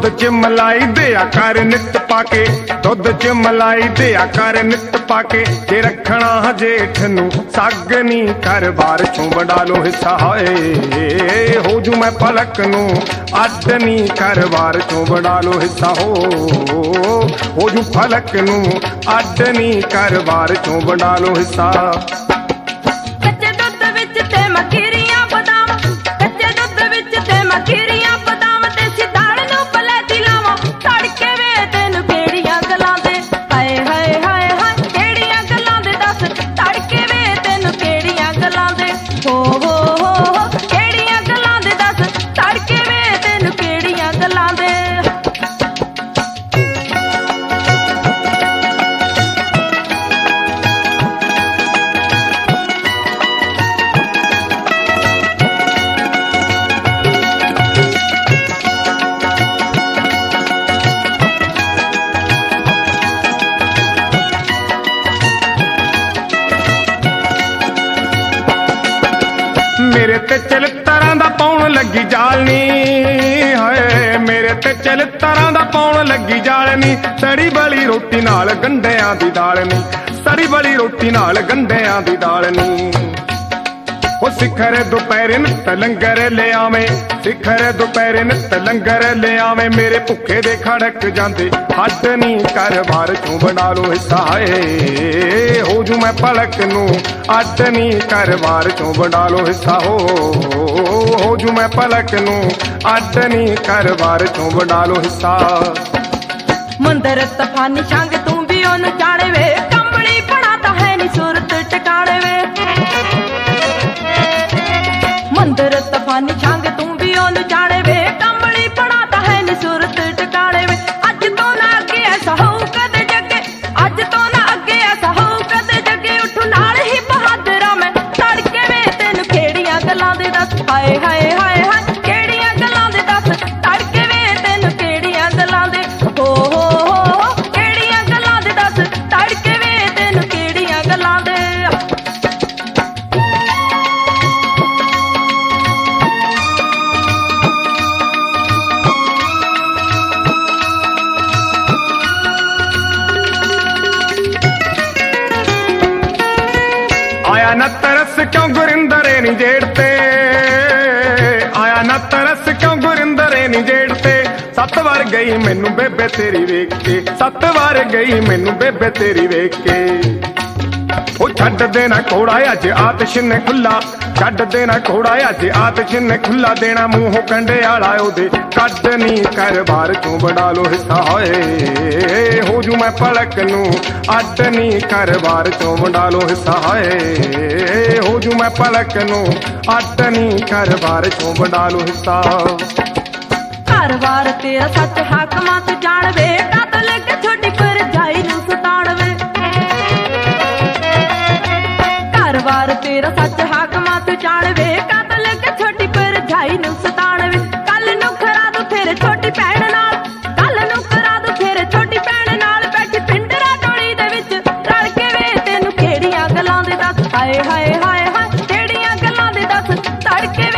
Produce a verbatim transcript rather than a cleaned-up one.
ਦੁੱਧ ਚ ਮਲਾਈ ਦਿਆ ਕਰ ਨਿੱਤ ਪਾ ਕੇ, ਦੁੱਧ ਚ ਮਲਾਈ ਦਿਆ ਕਰ ਨਿੱਤ ਪਾ ਕੇ, ਜੇ ਰੱਖਣਾ ਹਜੇਠ ਨੂੰ ਸੱਗ ਨੀ ਕਰ ਬਾਰ ਚੋਂ ਵੰਡਾ ਲੋ ਹਿੱਸਾ ਹਾਏ। ਹੋ ਜੂ ਮੈਂ ਪਲਕ ਨੂੰ ਅੱਡ ਨੀ ਕਰ ਬਾਰ ਚੋਂ ਵੰਡਾ ਲੋ ਹਿੱਸਾ ਹੋ, ਹੋ ਜੂ ਪਲਕ ਨੂੰ ਅੱਡ ਨੀ ਕਰ ਬਾਰ ਚੋਂ ਵੰਡਾ ਲੋ ਹਿੱਸਾ। ਕੱਚੇ ਦੁੱਧ ਵਿੱਚ ਤੇ ਮੱਖੀਰੀਆਂ ਬਦਾਮ, ਕੱਚੇ ਦੁੱਧ ਵਿੱਚ ਤੇ ਮੱਖੀਰੀਆਂ ਬਦਾਮ, ਤੇ ਸਿਧਾੜ ਨੂੰ ਪਲੇਤੀ ਲਾਵਾਂ ਤੜਕੇ ਵੇ ਤੈਨੂੰ ਕਿਹੜੀਆਂ ਗੱਲਾਂ ਦੇ ਹਾਏ ਹਾਏ ਹਾਏ ਹਾਏ ਕਿਹੜੀਆਂ ਗੱਲਾਂ ਦੇ ਦੱਸ ਤੜਕੇ ਵੇ ਤੈਨੂੰ ਕਿਹੜੀਆਂ ਗੱਲਾਂ ਦੇ ਹੋ ਹੋ ਹੋ ਹੋ ਕਿਹੜੀਆਂ ਗੱਲਾਂ ਦੇ ਦੱਸ ਤੜਕੇ ਵੇ ਤੈਨੂੰ ਕਿਹੜੀਆਂ ਗੱਲਾਂ ਦੇ। ਮੇਰੇ ਤੇ ਚਲਿੱਤਰਾਂ ਦਾ ਪਾਉਣ ਲੱਗੀ ਜਾਲਨੀ ਹਾਏ, ਮੇਰੇ ਤੇ ਚਲਿੱਤਰਾਂ ਦਾ ਪਾਉਣ ਲੱਗੀ ਜਾਲਨੀ, ਸੜੀ ਬਲੀ ਰੋਟੀ ਨਾਲ ਗੰਢਿਆਂ ਦੀ ਦਾਲ ਨੀ, ਸੜੀ ਬਲੀ ਰੋਟੀ ਨਾਲ ਗੰਢਿਆਂ ਦੀ ਦਾਲ ਨੀ। ਉਹ ਸਿਖਰ ਦੁਪਹਿਰੇ ਨਿੱਤ ਲੰਗਰ ਲਿਆਵੇਂ, ਸਿਖਰ ਦੁਪਹਿਰੇ ਨਿੱਤ ਲੰਗਰ ਲਿਆਵੇਂ, ਮੇਰੇ ਭੁੱਖੇ ਦੇ ਖੜਕ ਜਾਂਦੇ ਹੱਡ ਨੀ ਕਰ ਬਾਰ ਚੋਂ ਵੰਡਾ ਲੋ ਹਿੱਸਾ ਹਾਏ। ਹੋ ਜੂ ਮੈਂ ਪਲਕ ਨੂੰ ਅੱਡ ਨੀ ਕਰ ਬਾਰ ਚੋਂ ਵੰਡਾ ਲੋ ਹਿੱਸਾ ਹੋ, ਹੋ ਜੂ ਮੈਂ ਪਲਕ ਨੂੰ ਅੱਡ ਨੀ ਕਰ ਬਾਰ ਚੋਂ ਵੰਡਾ ਲੋ ਹਿੱਸਾ। ਮੰਦਰ ਤਫਾਨੀ ਛੰਗ ਤੂੰ ਵੀ ਉਹਨੂੰ ਜਾਣੇ ਵੇ, ਕੰਬਲੀ ਬਣਾ ਤਾਂ ਹੈ ਨੀ ਸੁਰਤ ਟਿਕਾਣੇ ਵੇ। ਮੰਦਰ ਤਫਾਨੀ ਛੰਗ ਤੂੰ ਵੀ ਉਹਨੂੰ ਜਾਣੇ ਵੇ, ਕੰਬਲੀ ਬਣਾ ਤਾਂ ਹੈ ਨੀ ਸੁਰਤ ਟਿਕਾਣੇ ਵੇ। ਅੱਜ ਤੋਂ ਨਾ ਅੱਗੇ ਐਸਾ ਹੋਊ ਕਦੇ ਜੱਗੇ, ਅੱਜ ਤੋਂ ਨਾ ਅੱਗੇ ਐਸਾ ਹੋਊ ਕਦੇ ਜੱਗੇ, ਉੱਠੂ ਨਾਲ ਹੀ ਬਹਾਦਰਾਂ ਮੈਂ ਤੜਕੇ ਵੇ ਤੈਨੂੰ ਕਿਹੜੀਆਂ ਗੱਲਾਂ ਦੇ ਦੱਸ ਹਾਏ ਹਾਏ ਹਾਏ ਹਾਏ ਕਿਹੜੀਆਂ ਗੱਲਾਂ ਦੇ ਦੱਸ ਤੜਕੇ ਵੇ ਤੈਨੂੰ ਕਿਹੜੀਆਂ ਗੱਲਾਂ ਦੇ ਹੋ ਹੋ ਹੋ ਕਿਹੜੀਆਂ ਗੱਲਾਂ ਦੇ ਦੱਸ ਤੜਕੇ ਵੇ ਤੈਨੂੰ ਕਿਹੜੀਆਂ ਗੱਲਾਂ ਦੇ। ਆਇਆ ਨਾ ਤਰਸ ਕਿਉਂ ਗੁਰਿੰਦਰੇ ਨੀ ਜੇੜ ਤੇ, ਆਇਆ ਨਾ ਤਰਸ ਕਿਉਂ ਗੁਰਿੰਦਰੇ ਨੀ ਜੇੜ ਤੇ, ਸੱਤ ਵਾਰ ਗਈ ਮੈਨੂੰ ਬੇਬੇ ਤੇਰੀ ਵੇਖ ਕੇ, ਸੱਤ ਵਾਰ ਗਈ ਮੈਨੂੰ ਬੇਬੇ ਤੇਰੀ ਵੇਖ ਕੇ। ਉਹ ਛੱਡ ਦੇਣਾ ਘੋੜਾ ਅੱਜ ਆਤਿਸ਼ ਨੇ ਖੁੱਲਾ, ਛੱਡ ਦੇਣਾ ਘੋੜਾ ਅੱਜ ਆਤਿਸ਼ ਨੇ ਖੁੱਲਾ, ਦੇਣਾ ਮੂੰਹੋਂ ਕੰਡੇ ਵਾਲਾ ਉਹਦੇ ਕੱਢ ਨੀ ਕਰ ਬਾਰ ਚੋਂ ਵੰਡਾ ਲੋ ਹਿੱਸਾ ਹਾਏ। ਹੋ ਜੂ ਮੈਂ ਪਲਕ ਨੂੰ ਅੱਡ ਨੀ ਕਰ ਬਾਰ ਚੋਂ ਵੰਡਾ ਲੋ ਹਿੱਸਾ ਹਾਏ। ਹੋ ਜੂ ਮੈਂ ਪਲਕ ਨੂੰ ਅੱਡ ਨੀ ਕਰ ਬਾਰ ਚੋਂ ਵੰਡਾ ਲੋ ਹਿੱਸਾ। ਘਰ ਵਾਰ ਤੇਰਾ ਸੱਚ ਹਾਕਮਾਂ ਤੂੰ ਜਾਣ ਵੇ, ਕਦ ਲੱਗੇ ਛੋਟੀ ਭਰਜਾਈ ਨੂੰ ਸਤਾਣ ਵੇ। ਘਰ ਵਾਰ ਤੇਰਾ ਸੱਚ ਹਾਕਮਾਂ ਤੂੰ ਜਾਣ ਵੇ, ਕਦ ਲੱਗੇ ਛੋਟੀ ਭਰਜਾਈ ਨੂੰ ਸਤਾਣ ਵੇ। ਕੱਲ ਨੂੰ ਖਰਾ ਦੂ ਤੇਰੇ ਛੋਟੀ ਭੈਣ ਨਾਲ, ਕੱਲ ਨੂੰ ਖਰਾ ਦੂ ਤੇਰੇ ਛੋਟੀ ਭੈਣ ਨਾਲ, ਬੈਠੀ ਪਿੰਡਰਾ ਟੋਲੀ ਦੇ ਵਿੱਚ ਰਲ ਕੇ ਵੇ ਤੈਨੂੰ ਕਿਹੜੀਆਂ ਗੱਲਾਂ ਦੇ ਦੱਸ ਹਾਏ ਹਾਏ ਹਾਏ ਹਾਏ ਕਿਹੜੀਆਂ ਗੱਲਾਂ ਦੇ ਦੱਸ ਤੜਕੇ